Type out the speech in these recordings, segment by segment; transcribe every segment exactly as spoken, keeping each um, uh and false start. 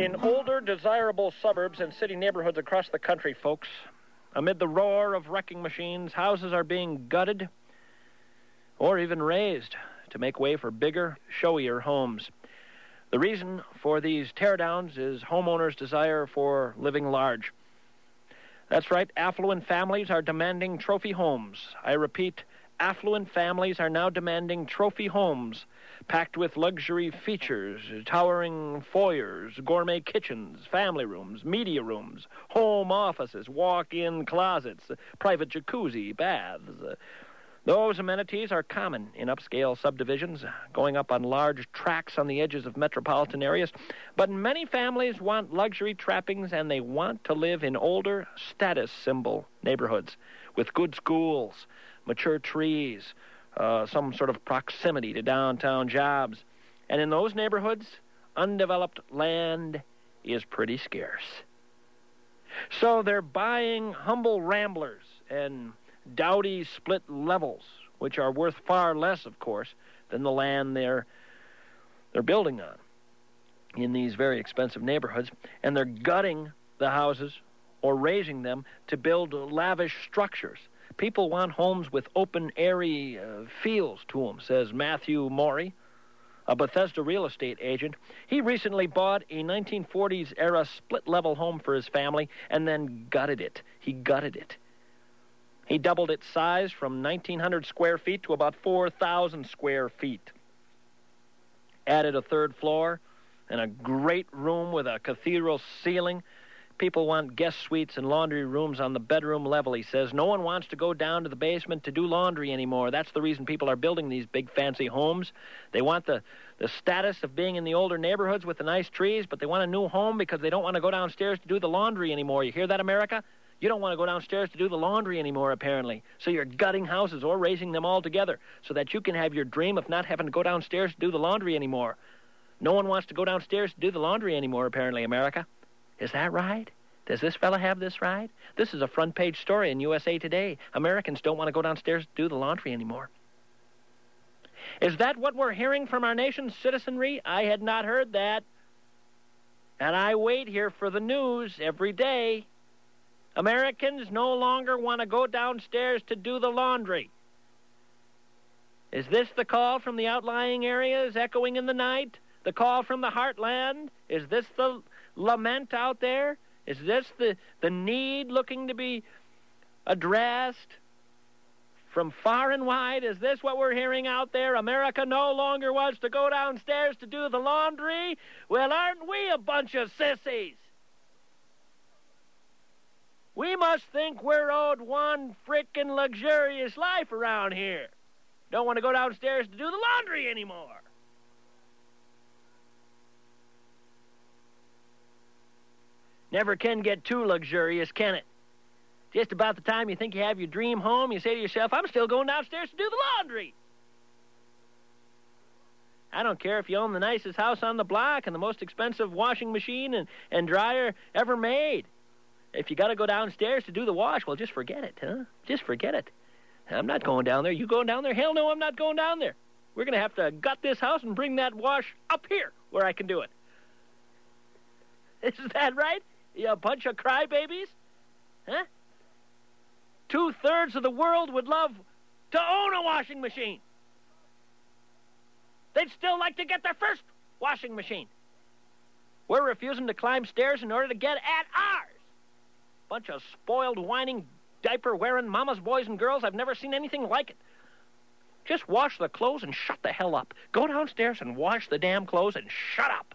In older, desirable suburbs and city neighborhoods across the country, folks, amid the roar of wrecking machines, houses are being gutted or even razed to make way for bigger, showier homes. The reason for these teardowns is homeowners' desire for living large. That's right, affluent families are demanding trophy homes. I repeat, affluent families are now demanding trophy homes, packed with luxury features, towering foyers, gourmet kitchens, family rooms, media rooms, home offices, walk-in closets, private jacuzzi, baths. Those amenities are common in upscale subdivisions, going up on large tracts on the edges of metropolitan areas. But many families want luxury trappings, and they want to live in older, status symbol neighborhoods with good schools, mature trees, uh, some sort of proximity to downtown jobs. And in those neighborhoods, undeveloped land is pretty scarce. So they're buying humble ramblers and dowdy split levels, which are worth far less, of course, than the land they're they're building on in these very expensive neighborhoods, and they're gutting the houses or raising them to build lavish structures. People want homes with open, airy uh, feels to them, says Matthew Morey, a Bethesda real estate agent. He recently bought a nineteen forties-era split-level home for his family and then gutted it. He gutted it. He doubled its size from nineteen hundred square feet to about four thousand square feet. Added a third floor and a great room with a cathedral ceiling. People want guest suites and laundry rooms on the bedroom level, he says. No one wants to go down to the basement to do laundry anymore. That's the reason people are building these big fancy homes. They want the, the status of being in the older neighborhoods with the nice trees, but they want a new home because they don't want to go downstairs to do the laundry anymore. You hear that, America? You don't want to go downstairs to do the laundry anymore, apparently. So you're gutting houses or raising them all together so that you can have your dream of not having to go downstairs to do the laundry anymore. No one wants to go downstairs to do the laundry anymore, apparently, America. Is that right? Does this fella have this right? This is a front-page story in U S A Today. Americans don't want to go downstairs to do the laundry anymore. Is that what we're hearing from our nation's citizenry? I had not heard that. And I wait here for the news every day. Americans no longer want to go downstairs to do the laundry. Is this the call from the outlying areas echoing in the night? The call from the heartland? Is this the lament out there? Is this the, the need looking to be addressed from far and wide? Is this what we're hearing out there? America no longer wants to go downstairs to do the laundry? Well, aren't we a bunch of sissies? We must think we're owed one frickin' luxurious life around here. Don't want to go downstairs to do the laundry anymore. Never can get too luxurious, can it? Just about the time you think you have your dream home, you say to yourself, I'm still going downstairs to do the laundry. I don't care if you own the nicest house on the block and the most expensive washing machine and, and dryer ever made. If you got to go downstairs to do the wash, well, just forget it, huh? Just forget it. I'm not going down there. You going down there? Hell no, I'm not going down there. We're going to have to gut this house and bring that wash up here where I can do it. Is that right? You a bunch of crybabies? Huh? Two-thirds of the world would love to own a washing machine. They'd still like to get their first washing machine. We're refusing to climb stairs in order to get at ours. Bunch of spoiled, whining, diaper-wearing mama's boys and girls. I've never seen anything like it. Just wash the clothes and shut the hell up. Go downstairs and wash the damn clothes and shut up.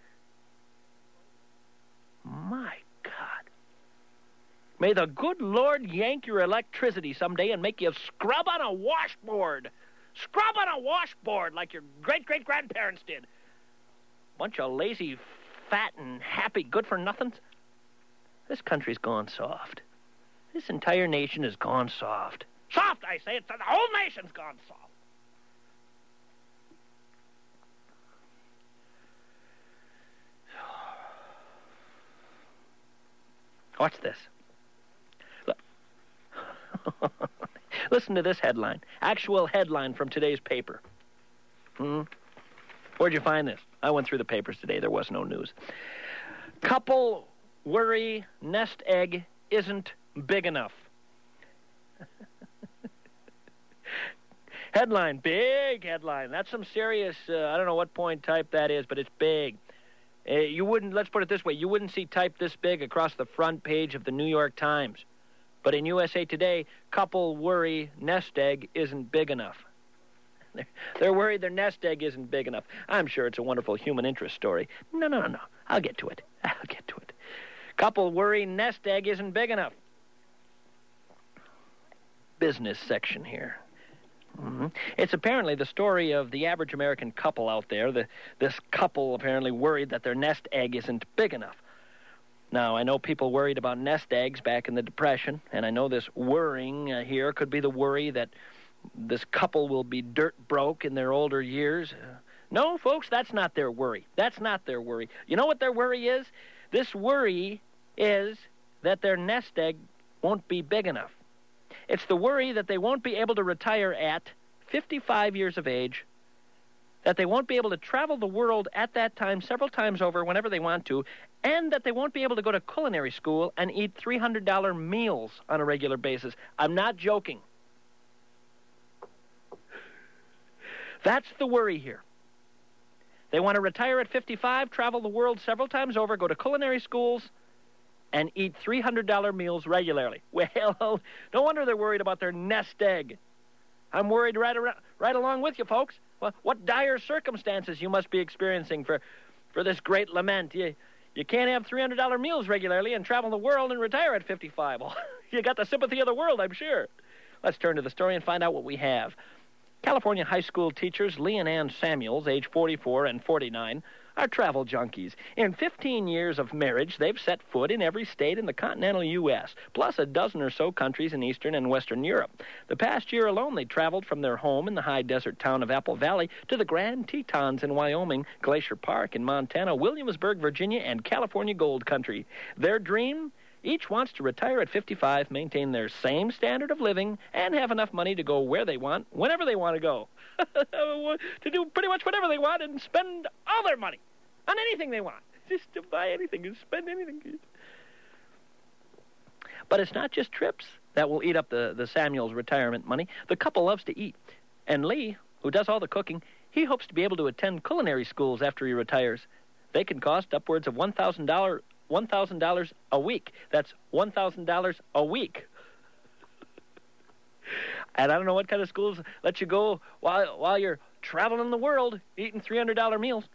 My God. May the good Lord yank your electricity someday and make you scrub on a washboard. Scrub on a washboard like your great-great-grandparents did. Bunch of lazy, fat, and happy good-for-nothings. This country's gone soft. This entire nation has gone soft. Soft, I say. It's the whole nation's gone soft. Watch this. Look. Listen to this headline. Actual headline from today's paper. Hmm? Where'd you find this? I went through the papers today. There was no news. Couple worry nest egg isn't big enough. Headline, big headline. That's some serious, uh, I don't know what point type that is, but it's big. Uh, you wouldn't, let's put it this way, you wouldn't see type this big across the front page of the New York Times. But in U S A Today, couple worry nest egg isn't big enough. They're, they're worried their nest egg isn't big enough. I'm sure it's a wonderful human interest story. No, no, no, no. I'll get to it. I'll get to it. Couple worry nest egg isn't big enough. Business section here. Mm-hmm. It's apparently the story of the average American couple out there. The, this couple apparently worried that their nest egg isn't big enough. Now, I know people worried about nest eggs back in the Depression, and I know this worrying uh, here could be the worry that this couple will be dirt broke in their older years. Uh, no, folks, that's not their worry. That's not their worry. You know what their worry is? This worry is that their nest egg won't be big enough. It's the worry that they won't be able to retire at fifty-five years of age, that they won't be able to travel the world at that time several times over whenever they want to, and that they won't be able to go to culinary school and eat three hundred dollars meals on a regular basis. I'm not joking. That's the worry here. They want to retire at fifty-five, travel the world several times over, go to culinary schools, and eat three hundred dollars meals regularly. Well, no wonder they're worried about their nest egg. I'm worried right around, right along with you, folks. Well, what dire circumstances you must be experiencing for, for this great lament. You, you can't have three hundred dollars meals regularly and travel the world and retire at fifty-five. Well, you got the sympathy of the world, I'm sure. Let's turn to the story and find out what we have. California high school teachers Lee and Ann Samuels, age forty-four and forty-nine, are travel junkies. In fifteen years of marriage, they've set foot in every state in the continental U S, plus a dozen or so countries in Eastern and Western Europe. The past year alone, they traveled from their home in the high desert town of Apple Valley to the Grand Tetons in Wyoming, Glacier Park in Montana, Williamsburg, Virginia, and California Gold Country. Their dream? Each wants to retire at fifty-five, maintain their same standard of living, and have enough money to go where they want, whenever they want to go. To do pretty much whatever they want and spend all their money on anything they want. Just to buy anything and spend anything. But it's not just trips that will eat up the, the Samuels' retirement money. The couple loves to eat. And Lee, who does all the cooking, he hopes to be able to attend culinary schools after he retires. They can cost upwards of one thousand dollars one thousand dollars a week. That's one thousand dollars a week. And I don't know what kind of schools let you go while while you're traveling the world, eating three hundred dollars meals.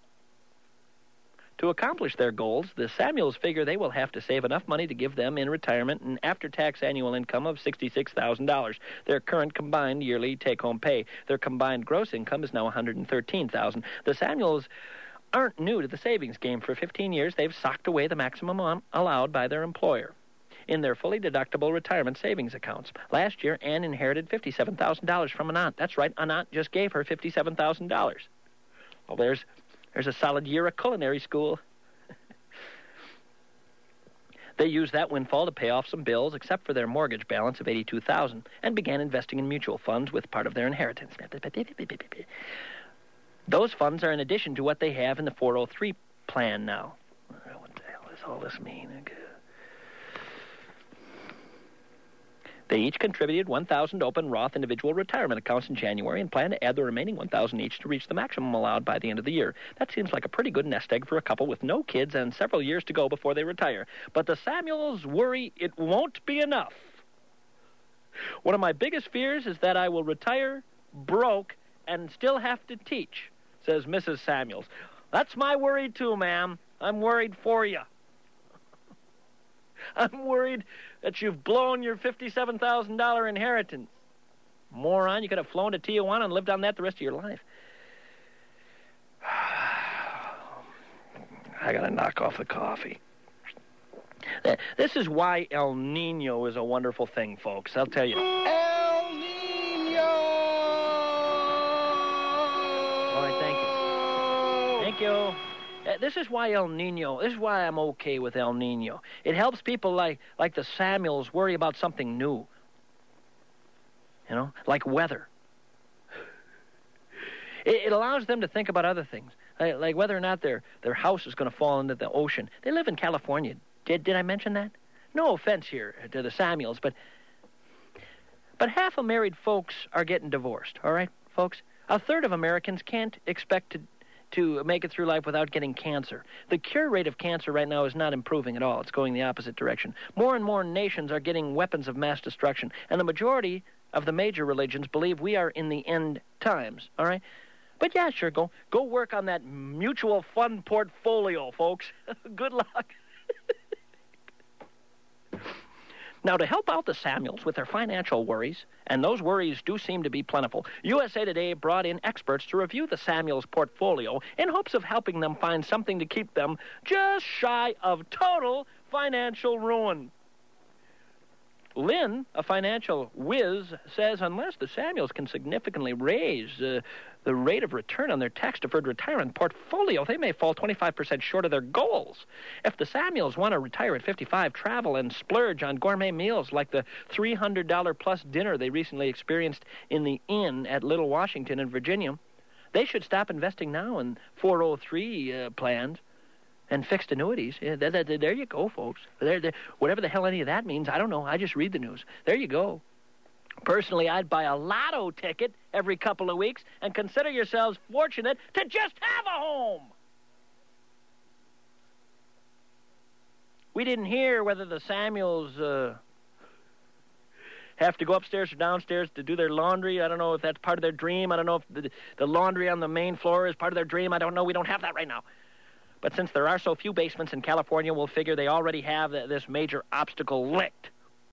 To accomplish their goals, the Samuels figure they will have to save enough money to give them in retirement an after-tax annual income of sixty-six thousand dollars, their current combined yearly take-home pay. Their combined gross income is now one hundred thirteen thousand dollars. The Samuels aren't new to the savings game. For fifteen years, they've socked away the maximum amount allowed by their employer in their fully deductible retirement savings accounts. Last year, Ann inherited fifty-seven thousand dollars from an aunt. That's right, an aunt just gave her fifty-seven thousand dollars. Well, there's, there's a solid year of culinary school. They used that windfall to pay off some bills, except for their mortgage balance of eighty-two thousand dollars, and began investing in mutual funds with part of their inheritance. Those funds are in addition to what they have in the four oh three plan now. What the hell does all this mean? They each contributed one thousand open Roth individual retirement accounts in January and plan to add the remaining one thousand each to reach the maximum allowed by the end of the year. That seems like a pretty good nest egg for a couple with no kids and several years to go before they retire. But the Samuels worry it won't be enough. One of my biggest fears is that I will retire broke and still have to teach, says Missus Samuels. That's my worry too, ma'am. I'm worried for you. I'm worried that you've blown your fifty-seven thousand dollars inheritance. Moron, you could have flown to Tijuana and lived on that the rest of your life. I gotta knock off the coffee. This is why El Nino is a wonderful thing, folks. I'll tell you. El Nino! All right, thank you. Thank you. Uh, this is why El Nino, this is why I'm okay with El Nino. It helps people like, like the Samuels worry about something new. You know, like weather. It, it allows them to think about other things. Like, like whether or not their, their house is going to fall into the ocean. They live in California. Did did I mention that? No offense here to the Samuels, but but half of married folks are getting divorced, all right, folks? A third of Americans can't expect to to make it through life without getting cancer. The cure rate of cancer right now is not improving at all. It's going the opposite direction. More and more nations are getting weapons of mass destruction, and the majority of the major religions believe we are in the end times, all right? But yeah, sure, go go work on that mutual fund portfolio, folks. Good luck. Now, to help out the Samuels with their financial worries, and those worries do seem to be plentiful, U S A Today brought in experts to review the Samuels' portfolio in hopes of helping them find something to keep them just shy of total financial ruin. Lynn, a financial whiz, says unless the Samuels can significantly raise uh, the rate of return on their tax-deferred retirement portfolio, they may fall twenty-five percent short of their goals. If the Samuels want to retire at fifty-five, travel and splurge on gourmet meals like the three hundred dollars plus dinner they recently experienced in the Inn at Little Washington in Virginia, they should stop investing now in four oh three uh, plans and fixed annuities. Yeah, there, there, there you go, folks. There, there, whatever the hell any of that means, I don't know. I just read the news. There you go. Personally, I'd buy a lotto ticket every couple of weeks and consider yourselves fortunate to just have a home. We didn't hear whether the Samuels uh, have to go upstairs or downstairs to do their laundry. I don't know if that's part of their dream. I don't know if the, the laundry on the main floor is part of their dream. I don't know. We don't have that right now. But since there are so few basements in California, we'll figure they already have this major obstacle licked.